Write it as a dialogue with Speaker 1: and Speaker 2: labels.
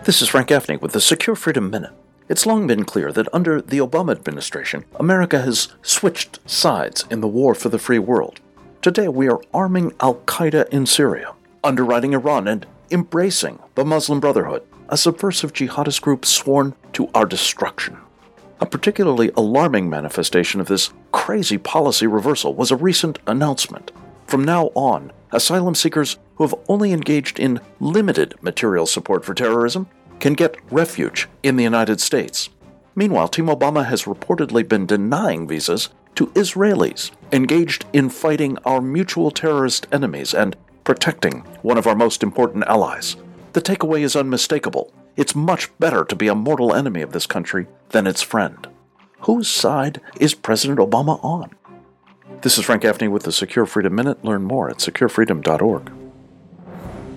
Speaker 1: This is Frank Gaffney with the Secure Freedom Minute. It's long been clear that under the Obama administration, America has switched sides in the war for the free world. Today we are arming Al-Qaeda in Syria, underwriting Iran, and embracing the Muslim Brotherhood, a subversive jihadist group sworn to our destruction. A particularly alarming manifestation of this crazy policy reversal was a recent announcement. From now on, asylum seekers who have only engaged in limited material support for terrorism can get refuge in the United States. Meanwhile, Team Obama has reportedly been denying visas to Israelis engaged in fighting our mutual terrorist enemies and protecting one of our most important allies. The takeaway is unmistakable. It's much better to be a mortal enemy of this country than its friend. Whose side is President Obama on? This is Frank Gaffney with the Secure Freedom Minute. Learn more at securefreedom.org.